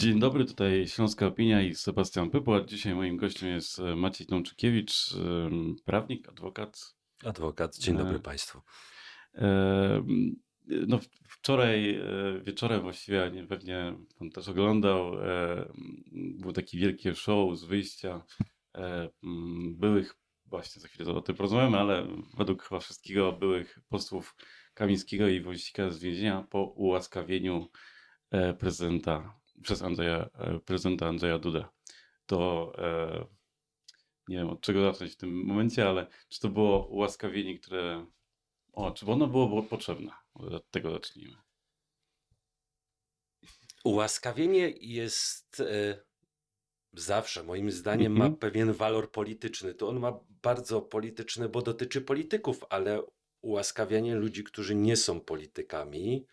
Dzień dobry, tutaj Śląska Opinia i Sebastian Pypłat. Dzisiaj moim gościem jest Maciej Tomczykiewicz, prawnik, adwokat. Adwokat, dzień dobry Państwu. No, wczoraj wieczorem właściwie, pewnie pan też oglądał, był taki wielkie show z wyjścia byłych, właśnie za chwilę o tym porozmawiamy, ale według chyba wszystkiego byłych posłów Kamińskiego i Wąsika z więzienia po ułaskawieniu prezydenta Andrzeja Dudę. To nie wiem, od czego zacząć w tym momencie, ale czy to było ułaskawienie, czy ono było potrzebne? Od tego zacznijmy. Ułaskawienie jest zawsze, moim zdaniem, ma pewien walor polityczny. To on ma bardzo polityczny, bo dotyczy polityków, ale ułaskawianie ludzi, którzy nie są politykami,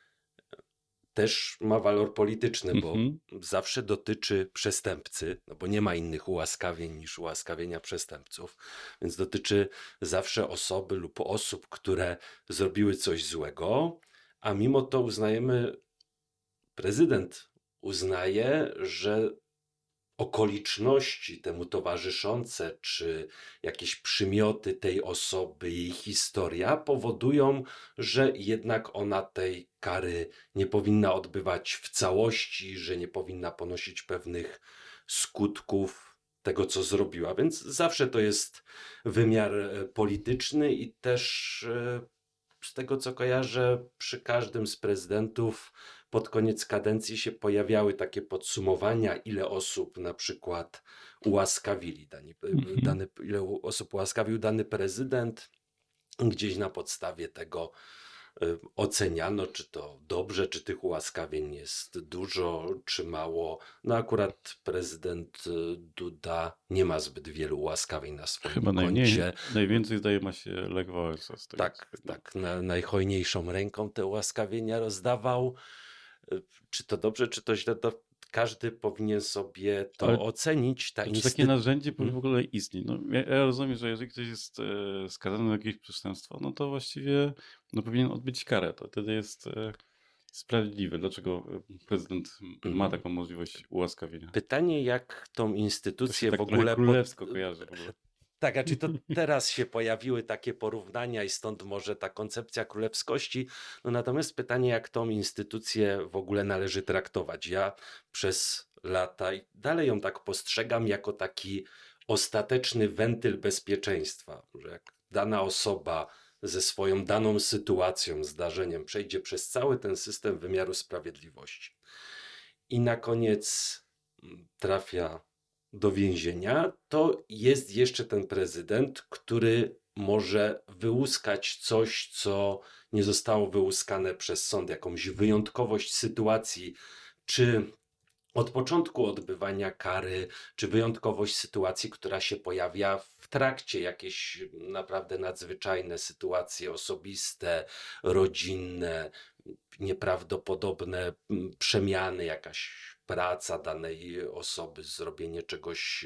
też ma walor polityczny, bo zawsze dotyczy przestępcy, no bo nie ma innych ułaskawień niż ułaskawienia przestępców, więc dotyczy zawsze osoby lub osób, które zrobiły coś złego, a mimo to prezydent uznaje, że okoliczności temu towarzyszące, czy jakieś przymioty tej osoby, jej historia powodują, że jednak ona tej kary nie powinna odbywać w całości, że nie powinna ponosić pewnych skutków tego, co zrobiła. Więc zawsze to jest wymiar polityczny i też z tego, co kojarzę, przy każdym z prezydentów pod koniec kadencji się pojawiały takie podsumowania, ile osób na przykład ile osób ułaskawił dany prezydent. Gdzieś na podstawie tego oceniano, czy to dobrze, czy tych ułaskawień jest dużo, czy mało. No akurat prezydent Duda nie ma zbyt wielu ułaskawień na swoim koncie. Najwięcej zdaje ma się Lech Wałęsa. Tak, najhojniejszą ręką te ułaskawienia rozdawał. Czy to dobrze, czy to źle, to każdy powinien sobie to ocenić. Czy takie narzędzie w ogóle istnieje? No, ja rozumiem, że jeżeli ktoś jest skazany na jakieś przestępstwo, no to właściwie powinien odbyć karę. To wtedy jest sprawiedliwe. Dlaczego prezydent ma taką możliwość ułaskawienia? Pytanie, jak tą instytucję to się w ogóle... królewsko kojarzy w ogóle. Tak, a czy to teraz się pojawiły takie porównania i stąd może ta koncepcja królewskości? No natomiast pytanie, jak tą instytucję w ogóle należy traktować. Ja przez lata i dalej ją tak postrzegam jako taki ostateczny wentyl bezpieczeństwa, że jak dana osoba ze swoją daną sytuacją, zdarzeniem przejdzie przez cały ten system wymiaru sprawiedliwości i na koniec trafia do więzienia, to jest jeszcze ten prezydent, który może wyłuskać coś, co nie zostało wyłuskane przez sąd, jakąś wyjątkowość sytuacji, czy od początku odbywania kary, czy wyjątkowość sytuacji, która się pojawia w trakcie, jakieś naprawdę nadzwyczajne sytuacje osobiste, rodzinne, nieprawdopodobne przemiany, jakaś praca danej osoby, zrobienie czegoś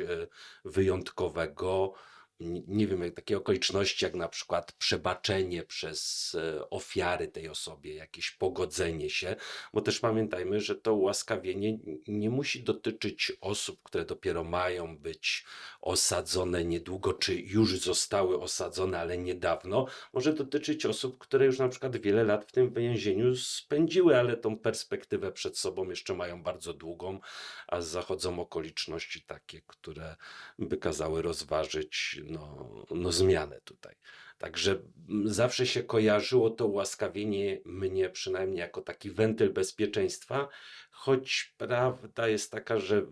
wyjątkowego. Nie wiem, takie okoliczności jak na przykład przebaczenie przez ofiary tej osobie, jakieś pogodzenie się, bo też pamiętajmy, że to ułaskawienie nie musi dotyczyć osób, które dopiero mają być osadzone niedługo, czy już zostały osadzone, ale niedawno. Może dotyczyć osób, które już na przykład wiele lat w tym więzieniu spędziły, ale tą perspektywę przed sobą jeszcze mają bardzo długą, a zachodzą okoliczności takie, które by kazały rozważyć zmianę tutaj. Także zawsze się kojarzyło to ułaskawienie mnie przynajmniej jako taki wentyl bezpieczeństwa, choć prawda jest taka, że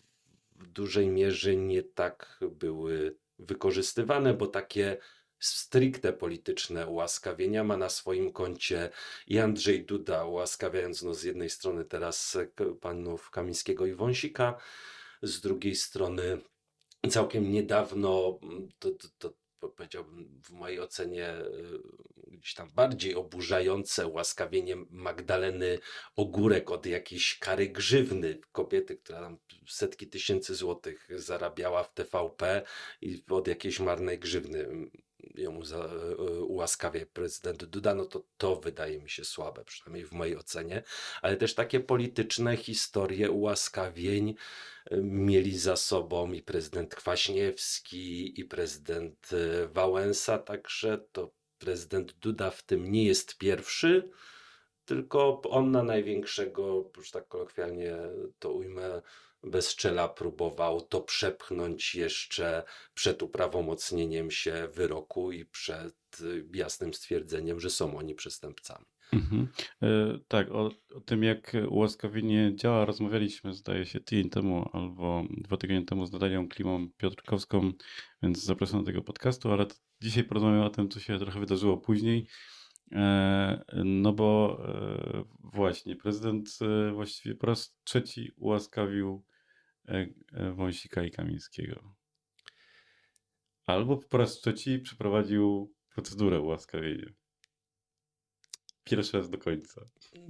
w dużej mierze nie tak były wykorzystywane, bo takie stricte polityczne ułaskawienia ma na swoim koncie i Andrzej Duda, ułaskawiając z jednej strony teraz panów Kamińskiego i Wąsika, z drugiej strony całkiem niedawno, to powiedziałbym w mojej ocenie gdzieś tam bardziej oburzające ułaskawienie Magdaleny Ogórek od jakiejś kary grzywny, kobiety, która tam setki tysięcy złotych zarabiała w TVP i od jakiejś marnej grzywny jemu ułaskawia prezydent Duda, no to wydaje mi się słabe, przynajmniej w mojej ocenie, ale też takie polityczne historie ułaskawień mieli za sobą i prezydent Kwaśniewski, i prezydent Wałęsa, także to prezydent Duda w tym nie jest pierwszy, tylko on na największego, już tak kolokwialnie to ujmę, bez czela próbował to przepchnąć jeszcze przed uprawomocnieniem się wyroku i przed jasnym stwierdzeniem, że są oni przestępcami. Tak, o tym jak ułaskawienie działa rozmawialiśmy, zdaje się, tydzień temu albo 2 tygodnie temu z Natalią Klimą Piotrkowską, więc zapraszam do tego podcastu, ale dzisiaj porozmawiamy o tym, co się trochę wydarzyło później. No bo właśnie prezydent właściwie po raz trzeci ułaskawił Wąsika i Kamińskiego. Albo po raz trzeci przeprowadził procedurę ułaskawienia. Pierwszy raz do końca.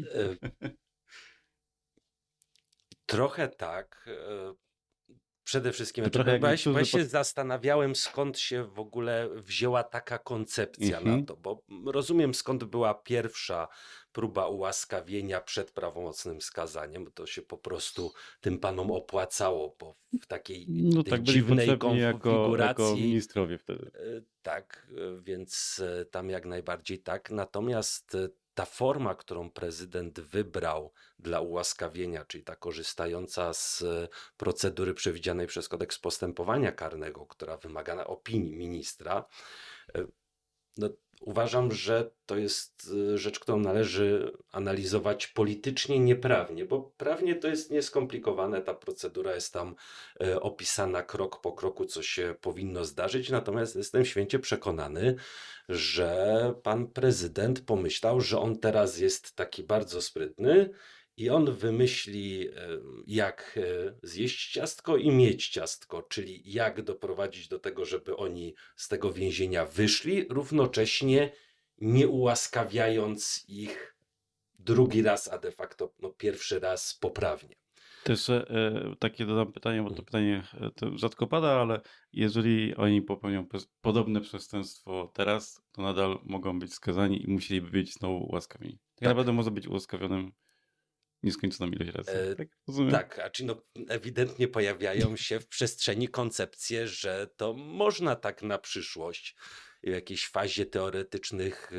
Trochę tak. Przede wszystkim, To trochę jak bo ja niektórzy się zastanawiałem, skąd się w ogóle wzięła taka koncepcja na to, bo rozumiem, skąd była pierwsza próba ułaskawienia przed prawomocnym skazaniem, bo to się po prostu tym panom opłacało, bo w takiej No tej tak, byli dziwnej potrzebni jako konfiguracji. ministrowie wtedy. Tak, więc tam jak najbardziej tak. Natomiast ta forma, którą prezydent wybrał dla ułaskawienia, czyli ta korzystająca z procedury przewidzianej przez kodeks postępowania karnego, która wymaga opinii ministra, no, uważam, że to jest rzecz, którą należy analizować politycznie, nie prawnie, bo prawnie to jest nieskomplikowane, ta procedura jest tam opisana krok po kroku, co się powinno zdarzyć, natomiast jestem święcie przekonany, że pan prezydent pomyślał, że on teraz jest taki bardzo sprytny i on wymyśli, jak zjeść ciastko i mieć ciastko, czyli jak doprowadzić do tego, żeby oni z tego więzienia wyszli, równocześnie nie ułaskawiając ich drugi raz, a de facto pierwszy raz poprawnie. Też takie dodam pytanie, bo to pytanie to rzadko pada, ale jeżeli oni popełnią podobne przestępstwo teraz, to nadal mogą być skazani i musieliby być znowu ułaskawieni. Tak naprawdę może być ułaskawionym nieskończoną ilość razy. Tak, rozumiem? Tak, ewidentnie pojawiają się w przestrzeni koncepcje, że to można tak na przyszłość w jakiejś fazie teoretycznych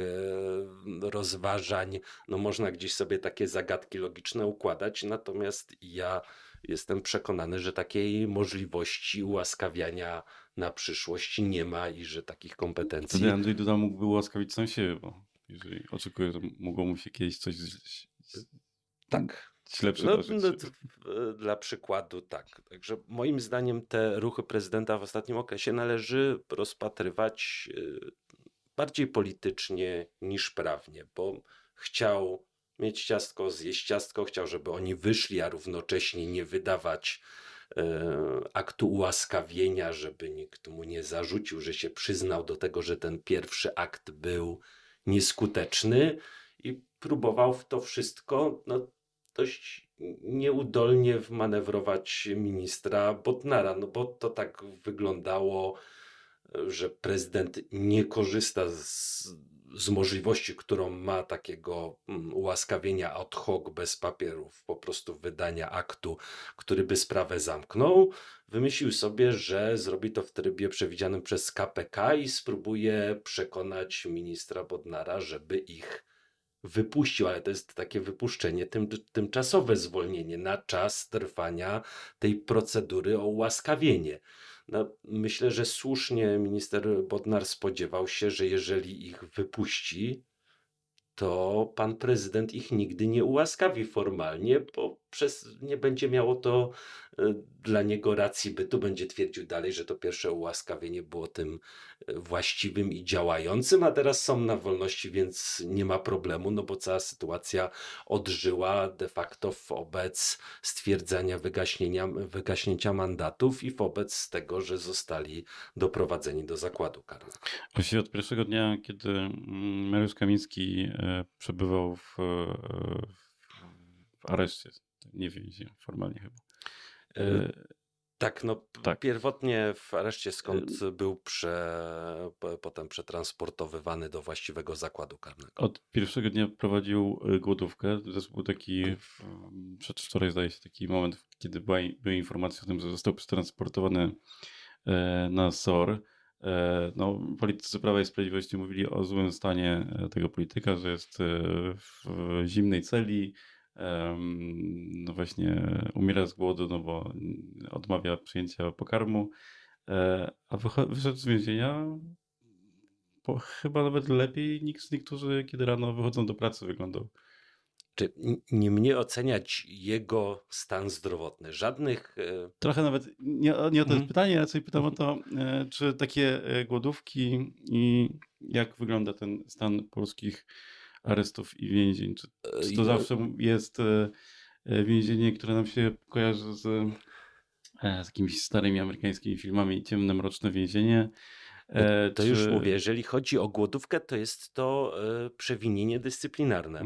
rozważań, no można gdzieś sobie takie zagadki logiczne układać, natomiast ja jestem przekonany, że takiej możliwości ułaskawiania na przyszłość nie ma i że takich kompetencji... Wtedy Andrzej Duda mógłby ułaskawić sam siebie, bo jeżeli oczekuje, że mogło mu się kiedyś coś tak źle przydarzyć. Dla przykładu tak. Także moim zdaniem te ruchy prezydenta w ostatnim okresie należy rozpatrywać bardziej politycznie niż prawnie, bo chciał mieć ciastko, zjeść ciastko, chciał, żeby oni wyszli, a równocześnie nie wydawać aktu ułaskawienia, żeby nikt mu nie zarzucił, że się przyznał do tego, że ten pierwszy akt był nieskuteczny i próbował w to wszystko dość nieudolnie wmanewrować ministra Bodnara, no bo to tak wyglądało, że prezydent nie korzysta z możliwości, którą ma takiego ułaskawienia ad hoc, bez papierów, po prostu wydania aktu, który by sprawę zamknął. Wymyślił sobie, że zrobi to w trybie przewidzianym przez KPK i spróbuje przekonać ministra Bodnara, żeby ich wypuścił, ale to jest takie wypuszczenie, tymczasowe zwolnienie na czas trwania tej procedury o ułaskawienie. No, myślę, że słusznie minister Bodnar spodziewał się, że jeżeli ich wypuści, to pan prezydent ich nigdy nie ułaskawi formalnie, bo nie będzie miało to dla niego racji bytu, będzie twierdził dalej, że to pierwsze ułaskawienie było tym właściwym i działającym, a teraz są na wolności, więc nie ma problemu, no bo cała sytuacja odżyła de facto wobec stwierdzenia wygaśnięcia mandatów i wobec tego, że zostali doprowadzeni do zakładu karnego. Właściwie od pierwszego dnia, kiedy Mariusz Kamiński przebywał w areszcie, nie więzieniu, formalnie chyba, Tak, no Tak. pierwotnie w areszcie, skąd był potem przetransportowywany do właściwego zakładu karnego. Od pierwszego dnia prowadził głodówkę. Zresztą był taki, przedwczoraj zdaje się, taki moment, kiedy były informacje o tym, że został przetransportowany na SOR. No, politycy Prawa i Sprawiedliwości mówili o złym stanie tego polityka, że jest w zimnej celi, no właśnie umiera z głodu, no bo odmawia przyjęcia pokarmu, a wyszedł z więzienia chyba nawet lepiej niż niektórzy, kiedy rano wychodzą do pracy, wyglądał. Czy nie mnie oceniać jego stan zdrowotny? Żadnych... Trochę nawet nie o to jest pytanie, raczej pytam o to, czy takie głodówki i jak wygląda ten stan polskich aresztów i więzień? Czy to zawsze jest więzienie, które nam się kojarzy z jakimiś starymi amerykańskimi filmami, ciemne, mroczne więzienie? To już mówię, jeżeli chodzi o głodówkę, to jest to przewinienie dyscyplinarne.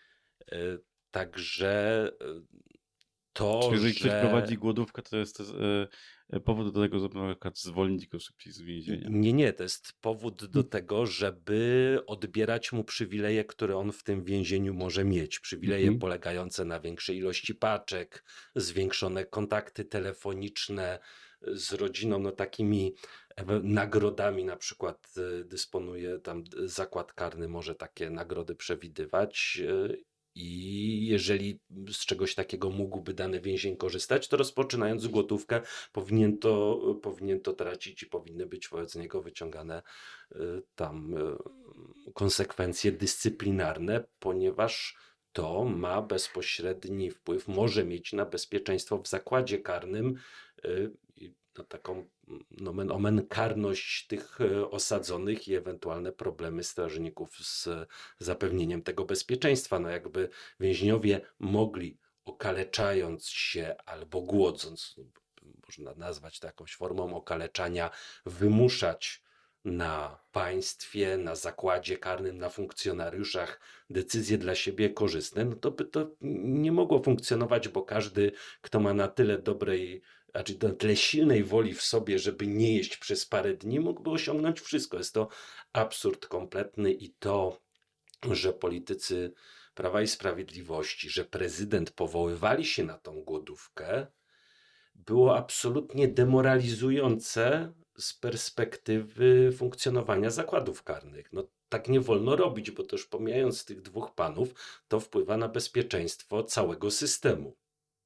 Także to, Czyli jeżeli ktoś prowadzi głodówkę, to jest powód do tego, żeby na przykład zwolnić go szybciej z więzienia. Nie, to jest powód do tego, żeby odbierać mu przywileje, które on w tym więzieniu może mieć. Przywileje polegające na większej ilości paczek, zwiększone kontakty telefoniczne z rodziną, no takimi nagrodami na przykład dysponuje tam zakład karny, może takie nagrody przewidywać. I jeżeli z czegoś takiego mógłby dany więzień korzystać, to rozpoczynając głodówkę powinien to tracić i powinny być wobec niego wyciągane tam konsekwencje dyscyplinarne, ponieważ to ma bezpośredni wpływ, może mieć na bezpieczeństwo w zakładzie karnym i na taką nomen omen karność tych osadzonych i ewentualne problemy strażników z zapewnieniem tego bezpieczeństwa. No jakby więźniowie mogli, okaleczając się albo głodząc, można nazwać to jakąś formą okaleczania, wymuszać na państwie, na zakładzie karnym, na funkcjonariuszach decyzje dla siebie korzystne, no to by to nie mogło funkcjonować, bo każdy, kto ma na tyle dobrej, znaczy na tyle silnej woli w sobie, żeby nie jeść przez parę dni, mógłby osiągnąć wszystko. Jest to absurd kompletny i to, że politycy Prawa i Sprawiedliwości, że prezydent powoływali się na tą głodówkę, było absolutnie demoralizujące z perspektywy funkcjonowania zakładów karnych. No, tak nie wolno robić, bo to już pomijając tych dwóch panów, to wpływa na bezpieczeństwo całego systemu.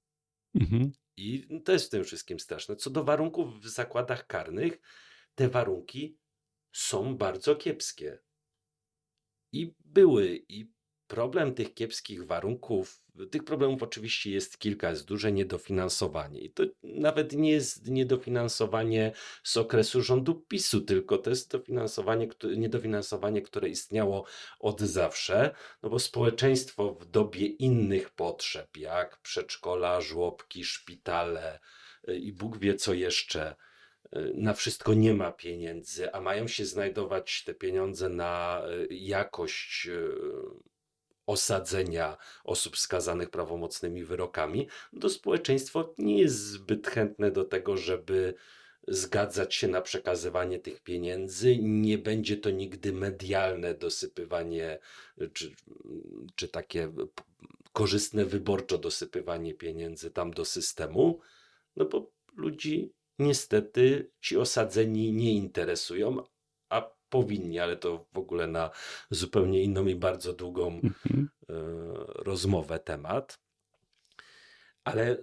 I to jest w tym wszystkim straszne. Co do warunków w zakładach karnych, te warunki są bardzo kiepskie. I problem tych kiepskich warunków, tych problemów oczywiście jest kilka, jest duże niedofinansowanie. I to nawet nie jest niedofinansowanie z okresu rządu PiS-u, tylko to jest niedofinansowanie, które istniało od zawsze, no bo społeczeństwo w dobie innych potrzeb, jak przedszkola, żłobki, szpitale i Bóg wie co jeszcze, na wszystko nie ma pieniędzy, a mają się znajdować te pieniądze na jakość osadzenia osób skazanych prawomocnymi wyrokami, to społeczeństwo nie jest zbyt chętne do tego, żeby zgadzać się na przekazywanie tych pieniędzy. Nie będzie to nigdy medialne dosypywanie, czy takie korzystne wyborczo dosypywanie pieniędzy tam do systemu, no bo ludzi niestety ci osadzeni nie interesują, a powinni, ale to w ogóle na zupełnie inną i bardzo długą rozmowę temat. Ale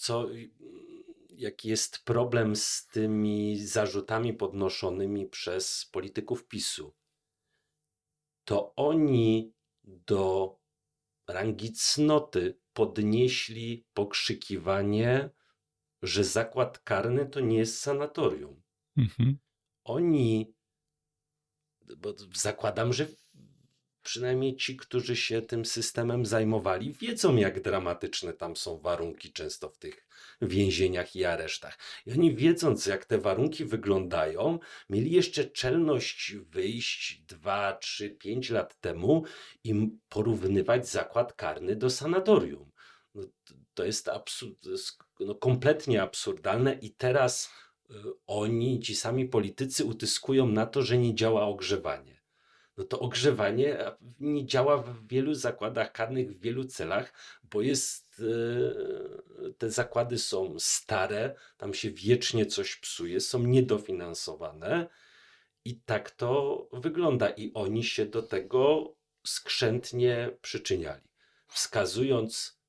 jaki jest problem z tymi zarzutami podnoszonymi przez polityków PiS-u? To oni do rangi cnoty podnieśli pokrzykiwanie, że zakład karny to nie jest sanatorium. Oni, bo zakładam, że przynajmniej ci, którzy się tym systemem zajmowali, wiedzą, jak dramatyczne tam są warunki często w tych więzieniach i aresztach. I oni, wiedząc, jak te warunki wyglądają, mieli jeszcze czelność wyjść 2, 3, 5 lat temu i porównywać zakład karny do sanatorium. No, to jest absurd, kompletnie absurdalne i teraz oni, ci sami politycy utyskują na to, że nie działa ogrzewanie. No to ogrzewanie nie działa w wielu zakładach karnych, w wielu celach, bo te zakłady są stare, tam się wiecznie coś psuje, są niedofinansowane i tak to wygląda. I oni się do tego skrzętnie przyczyniali, wskazując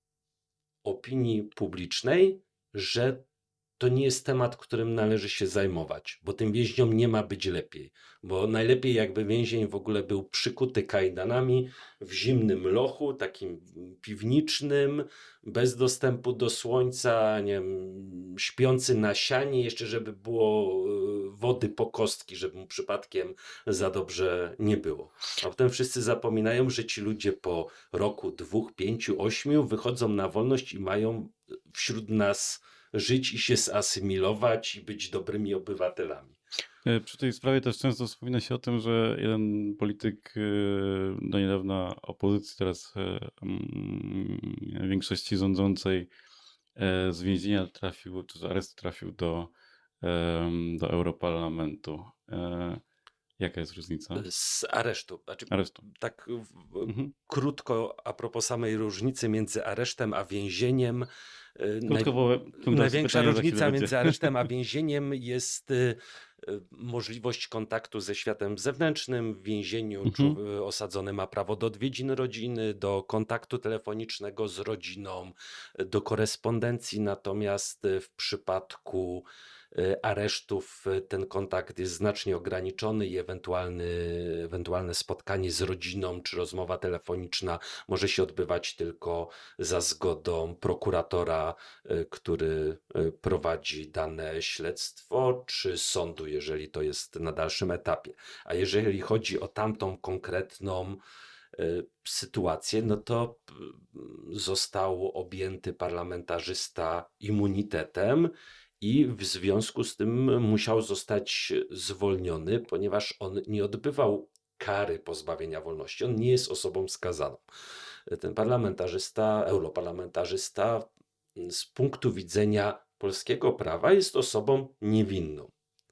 opinii publicznej, że to nie jest temat, którym należy się zajmować, bo tym więźniom nie ma być lepiej. Bo najlepiej jakby więzień w ogóle był przykuty kajdanami w zimnym lochu, takim piwniczym, bez dostępu do słońca, nie wiem, śpiący na sianie, jeszcze żeby było wody po kostki, żeby mu przypadkiem za dobrze nie było. A potem wszyscy zapominają, że ci ludzie po roku, 2, 5, 8 wychodzą na wolność i mają wśród nas żyć i się zasymilować i być dobrymi obywatelami. Przy tej sprawie też często wspomina się o tym, że jeden polityk do niedawna opozycji, teraz większości rządzącej, z więzienia trafił, czy z aresztu trafił do Europarlamentu. Jaka jest różnica? Z aresztu. Znaczy, Aresztu. tak krótko a propos samej różnicy między aresztem a więzieniem. Największa różnica między aresztem a więzieniem jest możliwość kontaktu ze światem zewnętrznym. W więzieniu osadzony ma prawo do odwiedzin rodziny, do kontaktu telefonicznego z rodziną, do korespondencji, natomiast w przypadku aresztów ten kontakt jest znacznie ograniczony i ewentualne spotkanie z rodziną czy rozmowa telefoniczna może się odbywać tylko za zgodą prokuratora, który prowadzi dane śledztwo, czy sądu, jeżeli to jest na dalszym etapie. A jeżeli chodzi o tamtą konkretną sytuację, no to został objęty parlamentarzysta immunitetem i w związku z tym musiał zostać zwolniony, ponieważ on nie odbywał kary pozbawienia wolności. On nie jest osobą skazaną. Ten parlamentarzysta, europarlamentarzysta z punktu widzenia polskiego prawa jest osobą niewinną,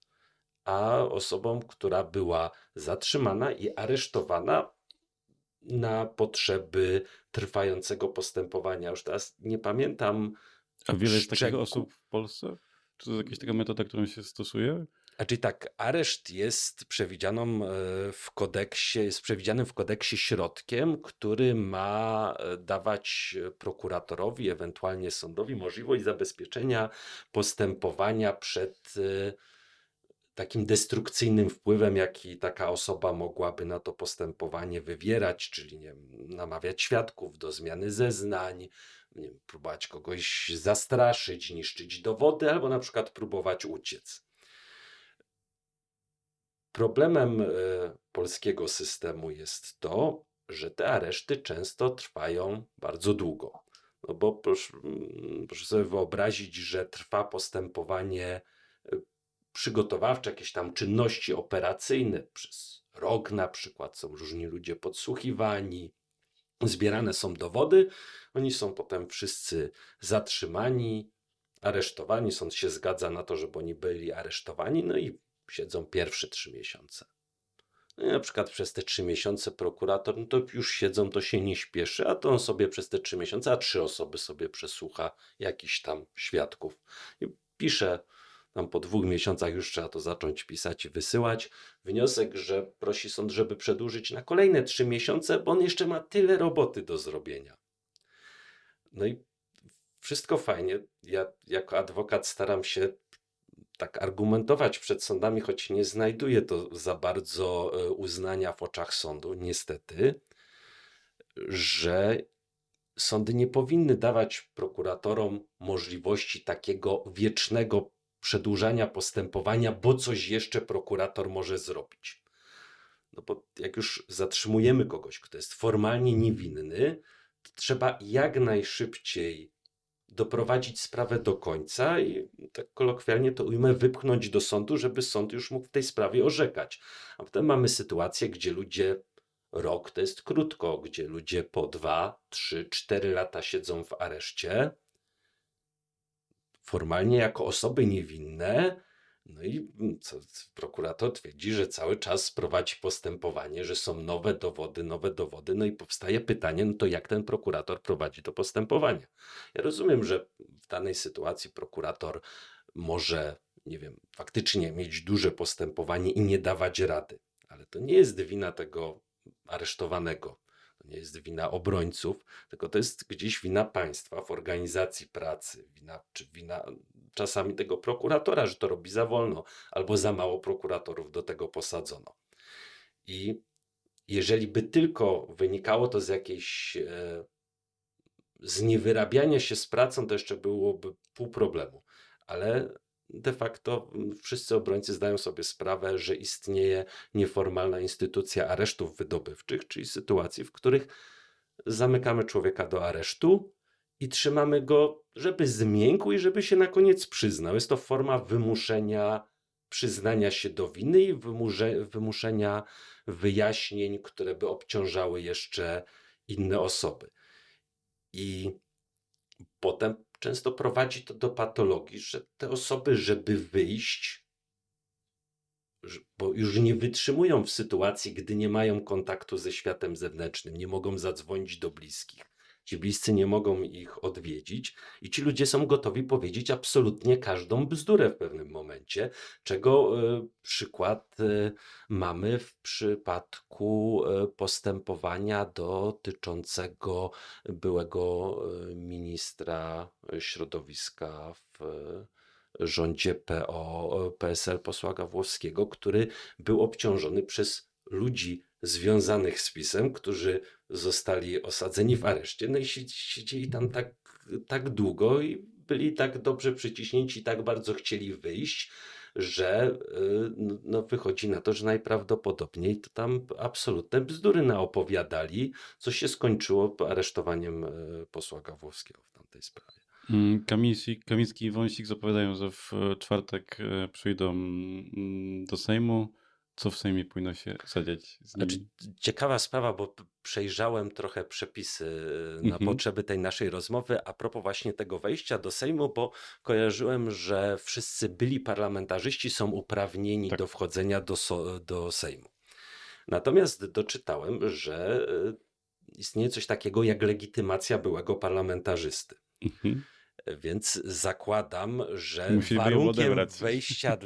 a osobą, która była zatrzymana i aresztowana na potrzeby trwającego postępowania. Już teraz nie pamiętam. A wiele jest takich osób w Polsce? Czy to jest jakaś taka metoda, którą się stosuje? Czyli tak, areszt jest przewidzianym w kodeksie środkiem, który ma dawać prokuratorowi, ewentualnie sądowi możliwość zabezpieczenia postępowania przed takim destrukcyjnym wpływem, jaki taka osoba mogłaby na to postępowanie wywierać, czyli nie wiem, namawiać świadków do zmiany zeznań, nie wiem, próbować kogoś zastraszyć, niszczyć dowody, albo na przykład próbować uciec. Problemem polskiego systemu jest to, że te areszty często trwają bardzo długo. No bo proszę sobie wyobrazić, że trwa postępowanie przygotowawcze, jakieś tam czynności operacyjne przez rok na przykład, są różni ludzie podsłuchiwani, zbierane są dowody, oni są potem wszyscy zatrzymani, aresztowani, sąd się zgadza na to, żeby oni byli aresztowani, no i siedzą pierwsze 3 miesiące. No i na przykład przez te 3 miesiące prokurator, no to już siedzą, to się nie śpieszy, a to on sobie przez te 3 miesiące, a 3 osoby sobie przesłucha jakichś tam świadków. I pisze, tam po 2 miesiącach już trzeba to zacząć pisać i wysyłać. Wniosek, że prosi sąd, żeby przedłużyć na kolejne 3 miesiące, bo on jeszcze ma tyle roboty do zrobienia. No i wszystko fajnie. Ja jako adwokat staram się tak argumentować przed sądami, choć nie znajduję to za bardzo uznania w oczach sądu, niestety, że sądy nie powinny dawać prokuratorom możliwości takiego wiecznego przedłużania postępowania, bo coś jeszcze prokurator może zrobić. No bo jak już zatrzymujemy kogoś, kto jest formalnie niewinny, to trzeba jak najszybciej doprowadzić sprawę do końca i tak kolokwialnie to ujmę, wypchnąć do sądu, żeby sąd już mógł w tej sprawie orzekać. A potem mamy sytuację, gdzie ludzie, rok to jest krótko, gdzie ludzie po 2, 3, 4 lata siedzą w areszcie formalnie jako osoby niewinne. No i prokurator twierdzi, że cały czas prowadzi postępowanie, że są nowe dowody, no i powstaje pytanie, no to jak ten prokurator prowadzi to postępowanie? Ja rozumiem, że w danej sytuacji prokurator może, nie wiem, faktycznie mieć duże postępowanie i nie dawać rady, ale to nie jest wina tego aresztowanego, to nie jest wina obrońców, tylko to jest gdzieś wina państwa w organizacji pracy, czy wina czasami tego prokuratora, że to robi za wolno, albo za mało prokuratorów do tego posadzono. I jeżeli by tylko wynikało to z jakiejś z niewyrabiania się z pracą, to jeszcze byłoby pół problemu, ale de facto wszyscy obrońcy zdają sobie sprawę, że istnieje nieformalna instytucja aresztów wydobywczych, czyli sytuacji, w których zamykamy człowieka do aresztu i trzymamy go, żeby zmiękł i żeby się na koniec przyznał. Jest to forma wymuszenia przyznania się do winy i wymuszenia wyjaśnień, które by obciążały jeszcze inne osoby. I potem często prowadzi to do patologii, że te osoby, żeby wyjść, bo już nie wytrzymują w sytuacji, gdy nie mają kontaktu ze światem zewnętrznym, nie mogą zadzwonić do bliskich. Ci bliscy nie mogą ich odwiedzić i ci ludzie są gotowi powiedzieć absolutnie każdą bzdurę w pewnym momencie, czego przykład mamy w przypadku postępowania dotyczącego byłego ministra środowiska w rządzie PO-PSL posła Gawłowskiego, który był obciążony przez ludzi związanych z PiS-em, którzy zostali osadzeni w areszcie, no i siedzieli tam tak długo i byli tak dobrze przyciśnięci, tak bardzo chcieli wyjść, że no, wychodzi na to, że najprawdopodobniej to tam absolutne bzdury naopowiadali, co się skończyło aresztowaniem posła Gawłowskiego w tamtej sprawie. Kamiński i Wąsik zapowiadają, że w czwartek przyjdą do Sejmu. Co w Sejmie powinno się zadziać z nimi? Znaczy, ciekawa sprawa, bo przejrzałem trochę przepisy na potrzeby tej naszej rozmowy a propos właśnie tego wejścia do Sejmu, bo kojarzyłem, że wszyscy byli parlamentarzyści są uprawnieni do wchodzenia do Sejmu. Natomiast doczytałem, że istnieje coś takiego jak legitymacja byłego parlamentarzysty. Więc zakładam, że warunkiem wejścia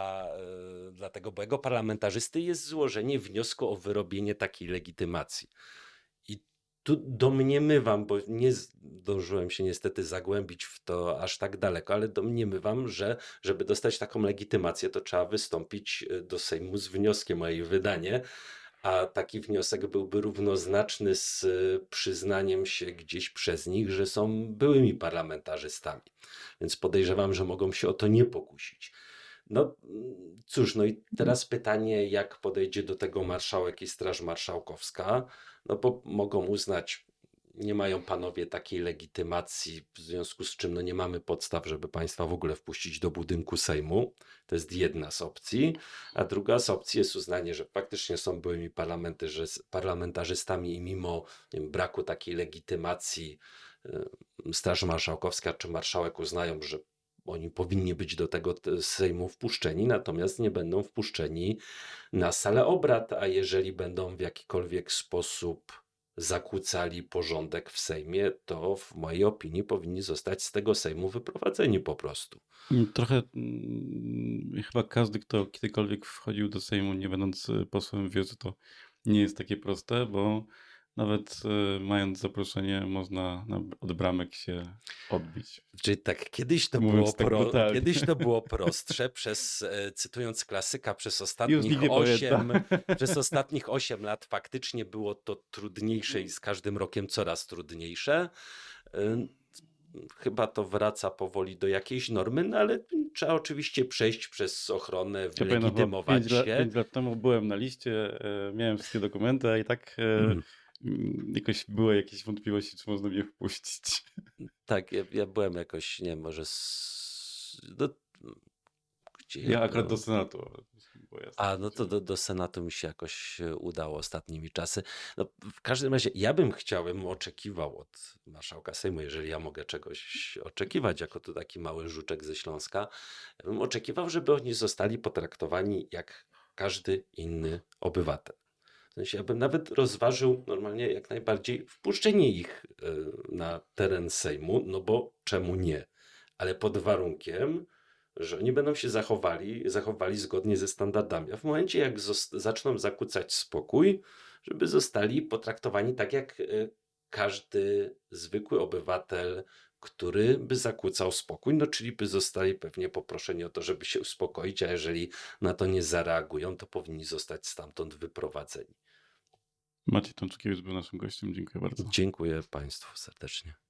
dla tego byłego parlamentarzysty jest złożenie wniosku o wyrobienie takiej legitymacji. I tu domniemywam, bo nie zdążyłem się niestety zagłębić w to aż tak daleko, ale domniemywam, że żeby dostać taką legitymację, to trzeba wystąpić do Sejmu z wnioskiem o jej wydanie. A taki wniosek byłby równoznaczny z przyznaniem się gdzieś przez nich, że są byłymi parlamentarzystami. Więc podejrzewam, że mogą się o to nie pokusić. No cóż, no i teraz pytanie, jak podejdzie do tego marszałek i Straż Marszałkowska, no bo mogą uznać, nie mają panowie takiej legitymacji, w związku z czym no nie mamy podstaw, żeby państwa w ogóle wpuścić do budynku Sejmu. To jest jedna z opcji. A druga z opcji jest uznanie, że faktycznie są byłymi parlamentarzystami i mimo braku takiej legitymacji Straż Marszałkowska czy marszałek uznają, że oni powinni być do tego Sejmu wpuszczeni, natomiast nie będą wpuszczeni na salę obrad, a jeżeli będą w jakikolwiek sposób zakłócali porządek w Sejmie, to w mojej opinii powinni zostać z tego Sejmu wyprowadzeni po prostu. Trochę chyba każdy, kto kiedykolwiek wchodził do Sejmu, nie będąc posłem, wie, że to nie jest takie proste, bo nawet mając zaproszenie, można od bramek się odbić. Czyli tak, kiedyś to było prostsze, cytując klasyka, przez ostatnich 8 lat faktycznie było to trudniejsze i z każdym rokiem coraz trudniejsze. Chyba to wraca powoli do jakiejś normy, no ale trzeba oczywiście przejść przez ochronę, wylegitymować się. 5 lat temu byłem na liście, miałem wszystkie dokumenty, a i tak jakoś były jakieś wątpliwości, czy można mnie wpuścić. Tak, ja byłem jakoś, nie wiem, może gdzie Ja akurat do byłem. Senatu. Ale było jasne. A, no to do Senatu mi się jakoś udało ostatnimi czasy. No, w każdym razie ja bym oczekiwał od marszałka Sejmu, jeżeli ja mogę czegoś oczekiwać, jako to taki mały żuczek ze Śląska, ja bym oczekiwał, żeby oni zostali potraktowani jak każdy inny obywatel. W sensie ja bym nawet rozważył normalnie jak najbardziej wpuszczenie ich na teren Sejmu, no bo czemu nie? Ale pod warunkiem, że oni będą się zachowali zgodnie ze standardami. A w momencie, jak zaczną zakłócać spokój, żeby zostali potraktowani tak jak każdy zwykły obywatel, który by zakłócał spokój, no czyli by zostali pewnie poproszeni o to, żeby się uspokoić, a jeżeli na to nie zareagują, to powinni zostać stamtąd wyprowadzeni. Maciej Tomczykiewicz był naszym gościem. Dziękuję bardzo. Dziękuję Państwu serdecznie.